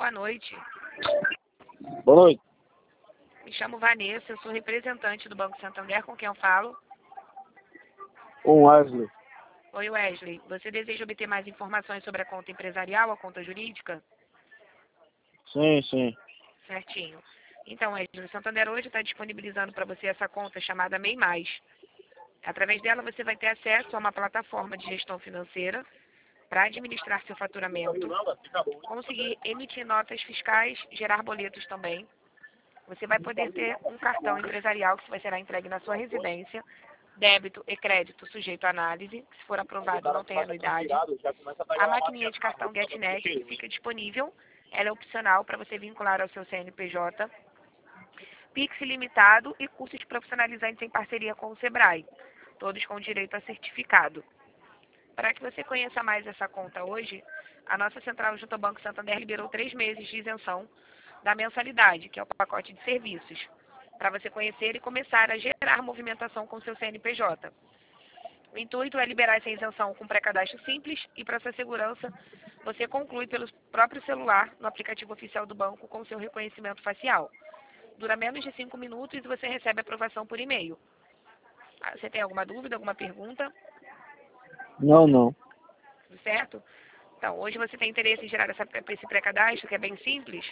boa noite. Boa noite. Me chamo Vanessa, eu sou representante do Banco Santander, com quem eu falo. O Wesley. Oi, Wesley. Você deseja obter mais informações sobre a conta empresarial, a conta jurídica? Sim, sim. Certinho. Então, Wesley, o Santander hoje está disponibilizando para você essa conta chamada MEI Mais. Através dela, você vai ter acesso a uma plataforma de gestão financeira para administrar seu faturamento, conseguir emitir notas fiscais, gerar boletos também. Você vai poder ter um cartão empresarial que vai ser entregue na sua residência, débito e crédito sujeito à análise, que se for aprovado não tem anuidade. A maquininha de cartão GetNet que fica disponível, ela é opcional para você vincular ao seu CNPJ. Pix limitado e cursos profissionalizantes em parceria com o Sebrae, todos com direito a certificado. Para que você conheça mais essa conta hoje, a nossa central junto ao Banco Santander liberou 3 meses de isenção da mensalidade, que é o pacote de serviços, para você conhecer e começar a gerar movimentação com seu CNPJ. O intuito é liberar essa isenção com pré-cadastro simples e, para sua segurança, você conclui pelo próprio celular no aplicativo oficial do banco com seu reconhecimento facial. Dura menos de 5 minutos e você recebe aprovação por e-mail. Você tem alguma dúvida, alguma pergunta? Não. Tudo certo? Então, hoje você tem interesse em gerar esse pré-cadastro, que é bem simples?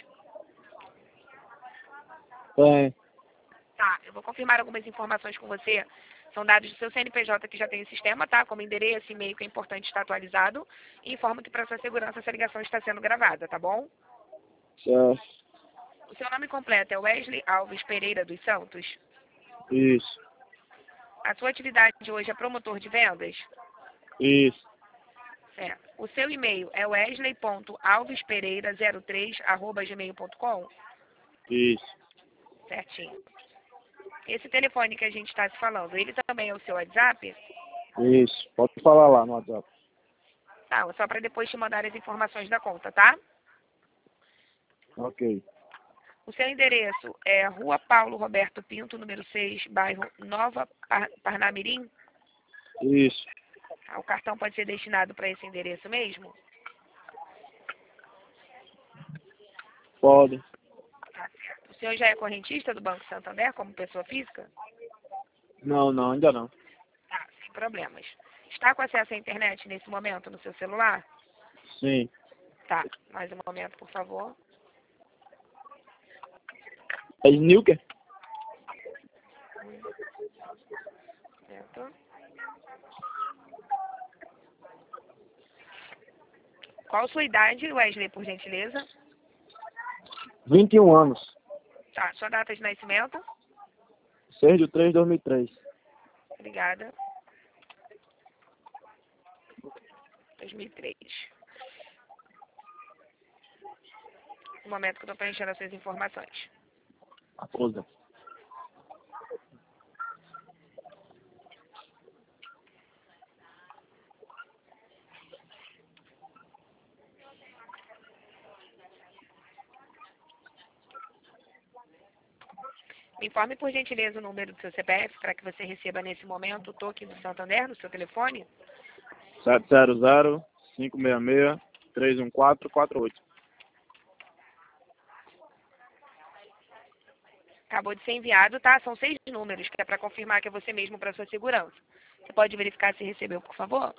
Tem. Tá, eu vou confirmar algumas informações com você. São dados do seu CNPJ que já tem o sistema, tá? Como endereço, e-mail, que é importante estar atualizado. E informo que, para sua segurança, essa ligação está sendo gravada, tá bom? Certo. O seu nome completo é Wesley Alves Pereira dos Santos. Isso. A sua atividade hoje é promotor de vendas? Isso. Certo. O seu e-mail é wesley.alvespereira03@gmail.com? Isso. Certinho. Esse telefone que a gente está se falando, ele também é o seu WhatsApp? Isso. Pode falar lá no WhatsApp. Tá, só para depois te mandar as informações da conta, tá? Ok. O seu endereço é Rua Paulo Roberto Pinto, número 6, bairro Nova Parnamirim? Isso. O cartão pode ser destinado para esse endereço mesmo? Pode. Tá certo. O senhor já é correntista do Banco Santander como pessoa física? Não, ainda não. Tá, sem problemas. Está com acesso à internet nesse momento no seu celular? Sim. Tá, mais um momento, por favor. É Snooker? Certo. Qual a sua idade, Wesley, por gentileza? 21 anos. Tá, sua data de nascimento? 6/3/2003. Obrigada. 2003. No momento que eu estou preenchendo as suas informações. Acusa. Me informe, por gentileza, o número do seu CPF para que você receba nesse momento o toque do Santander no seu telefone. 700-566-31448. Acabou de ser enviado, tá? São 6 números, que é para confirmar que é você mesmo para sua segurança. Você pode verificar se recebeu, por favor?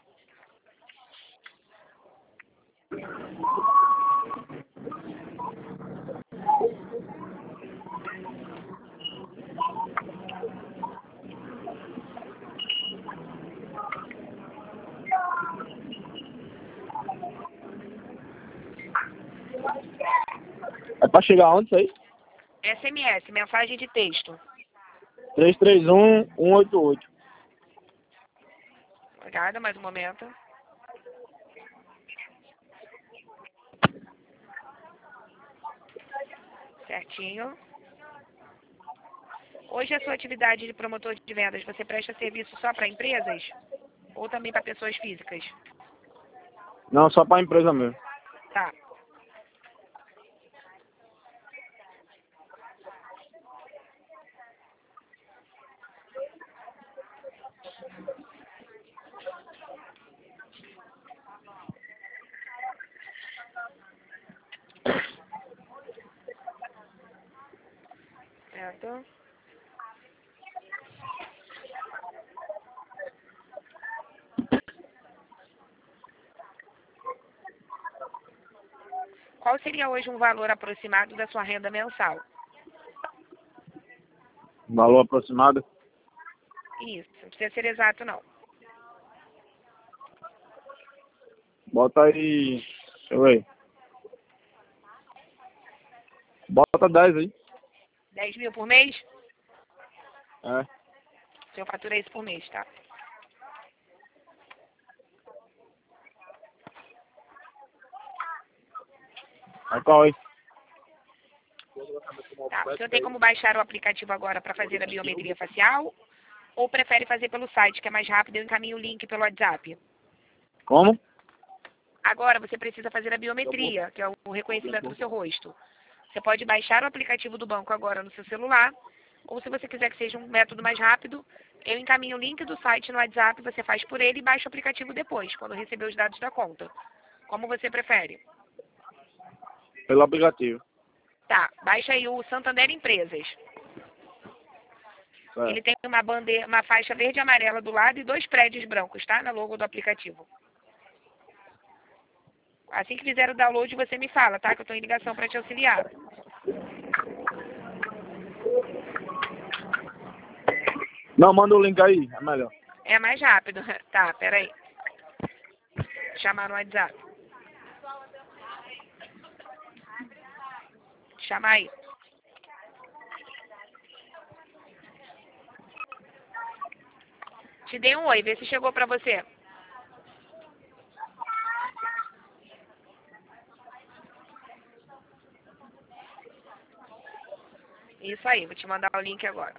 É pra chegar onde isso aí? SMS, mensagem de texto. 331-188. Obrigada, mais um momento. Certinho. Hoje a sua atividade de promotor de vendas, você presta serviço só para empresas? Ou também para pessoas físicas? Não, só pra empresa mesmo. Tá. conta. Qual seria hoje um valor aproximado da sua renda mensal? Valor aproximado? Isso, não precisa ser exato não. Bota aí. Deixa eu ver. Bota 10 aí. 10 mil por mês? É. Se eu fatura isso por mês, tá? Aí qual aí? Tá, o senhor tem como baixar o aplicativo agora para fazer a biometria facial? Ou prefere fazer pelo site, que é mais rápido, eu encaminho o link pelo WhatsApp? Como? Agora você precisa fazer a biometria, que é o reconhecimento do seu rosto. Você pode baixar o aplicativo do banco agora no seu celular, ou se você quiser que seja um método mais rápido, eu encaminho o link do site no WhatsApp, você faz por ele e baixa o aplicativo depois, quando receber os dados da conta. Como você prefere? Pelo aplicativo. Tá, baixa aí o Santander Empresas. É. Ele tem uma faixa verde e amarela do lado e 2 prédios brancos, tá? Na logo do aplicativo. Assim que fizer o download, você me fala, tá? Que eu tô em ligação para te auxiliar. Não, manda o link aí, é melhor. É mais rápido. Tá, peraí. Chamar no WhatsApp. Chama aí. Te dei um oi, vê se chegou pra você. Isso aí, vou te mandar o link agora.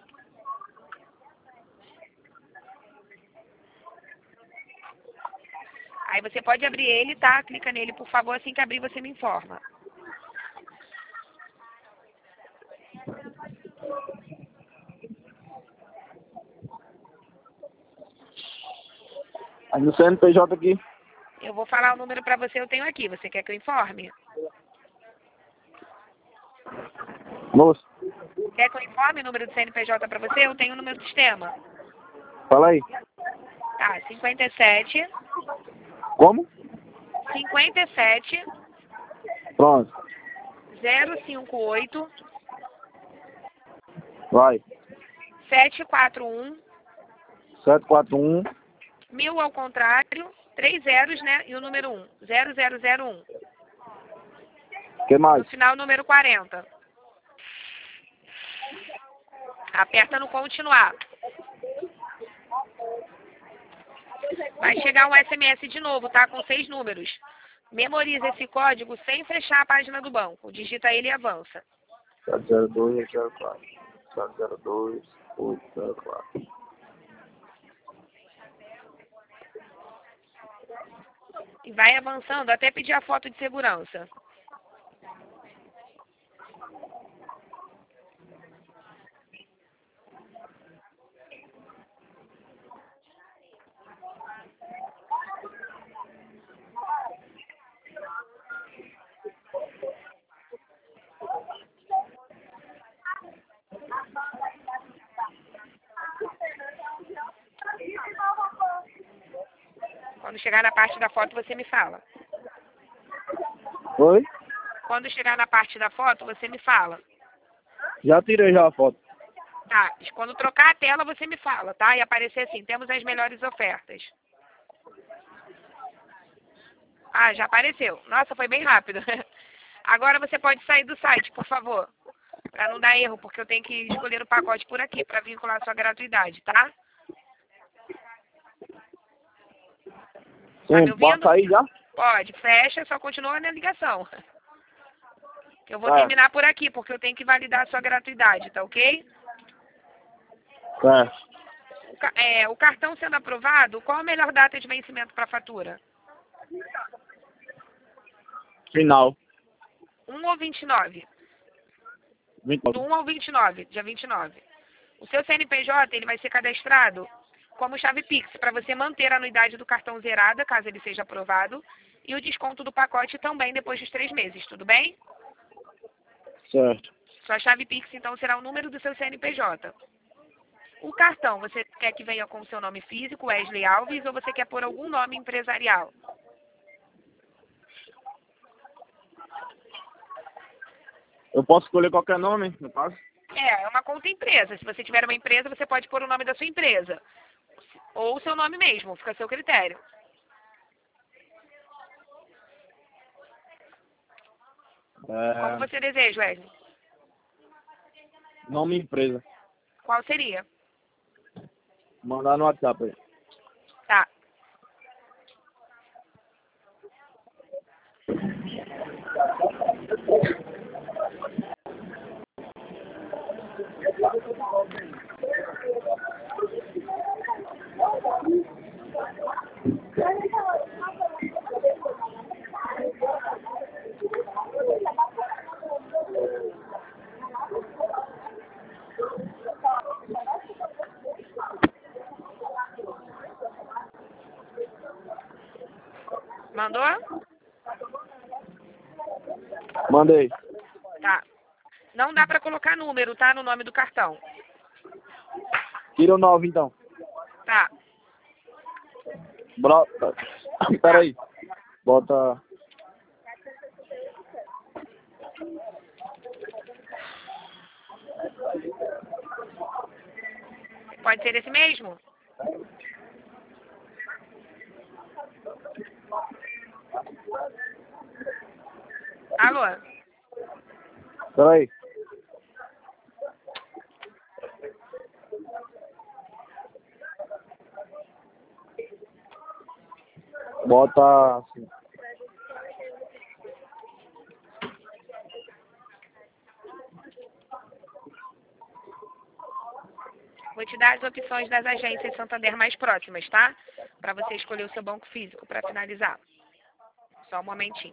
Aí você pode abrir ele, tá? Clica nele, por favor, assim que abrir você me informa. Aí no CNPJ aqui. Eu vou falar o número pra você, eu tenho aqui. Você quer que eu informe? Moço, Quer que eu informe o número do CNPJ pra você? Eu tenho no meu sistema. fala aí. Tá, 57 Como? 57 Pronto. 058 Vai. 741 741. 1000 ao contrário, 3 zeros, né? E o número 1. 0001. O que mais? No final, o número 40. Aperta no continuar. Vai chegar um SMS de novo, tá? Com 6 números. Memoriza esse código sem fechar a página do banco. Digita ele e avança. 702-804. 702-804. E vai avançando até pedir a foto de segurança. Quando chegar na parte da foto, você me fala. Oi? Quando chegar na parte da foto, você me fala. Já tirei já a foto. Tá, quando trocar a tela, você me fala, tá? E aparecer assim, temos as melhores ofertas. Ah, já apareceu. Nossa, foi bem rápido. Agora você pode sair do site, por favor. Pra não dar erro, porque eu tenho que escolher o pacote por aqui, pra vincular a sua gratuidade, tá? Tá me Sim, ouvindo? posso sair já? Pode, fecha, só continua na ligação. Eu vou É. terminar por aqui, porque eu tenho que validar a sua gratuidade, tá ok? Certo. O cartão sendo aprovado, qual a melhor data de vencimento para a fatura? Final. 1 ou 29? 29. Do 1 ao 29, dia 29. O seu CNPJ ele vai ser cadastrado como chave Pix, para você manter a anuidade do cartão zerada, caso ele seja aprovado, e o desconto do pacote também depois dos 3 meses, tudo bem? Certo. Sua chave Pix, então, será o número do seu CNPJ. O cartão, você quer que venha com o seu nome físico, Wesley Alves, ou você quer pôr algum nome empresarial? Eu posso escolher qualquer nome, no caso? É uma conta empresa. Se você tiver uma empresa, você pode pôr o nome da sua empresa. Ou o seu nome mesmo, fica a seu critério. Como você deseja, Wesley? Nome empresa. Qual seria? Mandar no WhatsApp aí. Tá. Mandou? Mandei. Tá. Não dá pra colocar número, tá? No nome do cartão. Tira o 9, então. Tá. Pera aí. Bota... Pode ser esse mesmo? Alô? Pera aí. Bota assim. Vou te dar as opções das agências Santander mais próximas, tá? Para você escolher o seu banco físico para finalizar. Só um momentinho.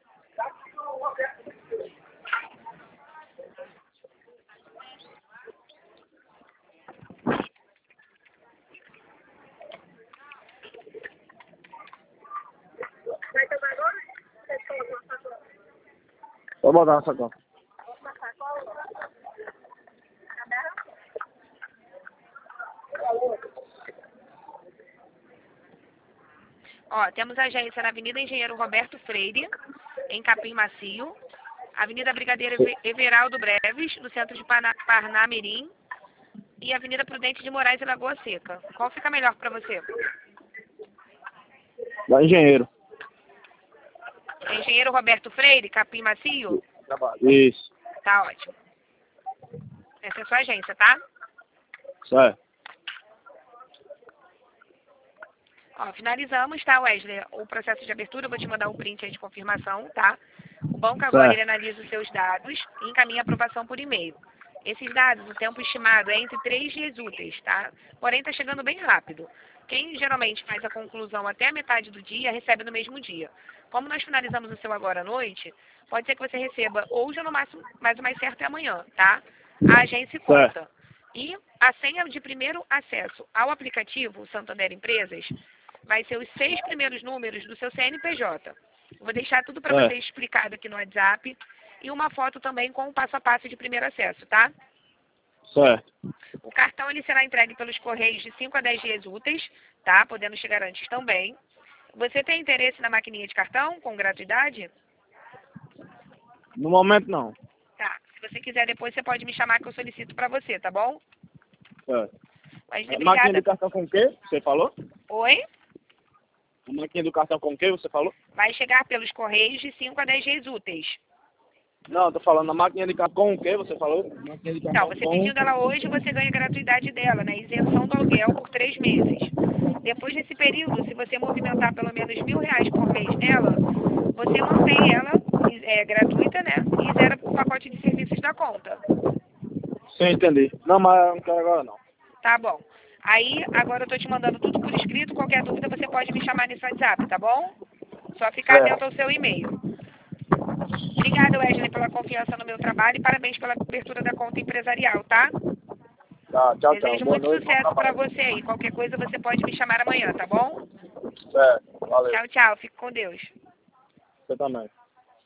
Vou botar nessa conta. Ó, temos agência na Avenida Engenheiro Roberto Freire, em Capim Macio. Avenida Brigadeiro Everaldo Breves, no centro de Parnamirim. E Avenida Prudente de Moraes e Lagoa Seca. Qual fica melhor para você? Da Engenheiro. Engenheiro Roberto Freire, Capim Macio? Isso. Tá ótimo. Essa é a sua agência, tá? Certo. Ó, finalizamos, tá, Wesley? O processo de abertura, eu vou te mandar um print aí de confirmação, tá? O banco agora, ele analisa os seus dados e encaminha a aprovação por e-mail. Esses dados, o tempo estimado é entre 3 dias úteis, tá? Porém, está chegando bem rápido. Quem geralmente faz a conclusão até a metade do dia, recebe no mesmo dia. Como nós finalizamos o seu agora à noite, pode ser que você receba hoje, no máximo, mas o mais certo é amanhã, tá? A agência conta. E a senha de primeiro acesso ao aplicativo Santander Empresas vai ser os 6 primeiros números do seu CNPJ. Vou deixar tudo para você explicado aqui no WhatsApp e uma foto também com o passo a passo de primeiro acesso, tá? Certo. O cartão ele será entregue pelos correios de 5 a 10 dias úteis, tá? Podendo chegar antes também. Você tem interesse na maquininha de cartão com gratuidade? No momento, não. Tá. Se você quiser depois, você pode me chamar que eu solicito para você, tá bom? Certo. Mas A obrigada. máquina do cartão com o quê? Você falou? Oi? A máquina do cartão com o quê? Você falou? Vai chegar pelos correios de 5 a 10 dias úteis. Não, tô falando a máquina de cartão com o quê? Você falou? Máquina de Então, você pedindo ela hoje, você ganha a gratuidade dela, né? Isenção do aluguel por 3 meses. Depois desse período, se você movimentar pelo menos R$1.000 por mês nela, você mantém ela gratuita, né? E zera o pacote de serviços da conta. Sim, entendi. Não, mas eu não quero agora não. Tá bom. Aí, agora eu tô te mandando tudo por escrito. Qualquer dúvida, você pode me chamar nesse WhatsApp, tá bom? Só ficar atento ao seu e-mail. Obrigada, Wesley, pela confiança no meu trabalho e parabéns pela cobertura da conta empresarial, tá? Tá, tchau, Desejo muito sucesso pra você aí. Qualquer coisa você pode me chamar amanhã, tá bom? Certo, valeu. Tchau, tchau. Fique com Deus. Você também.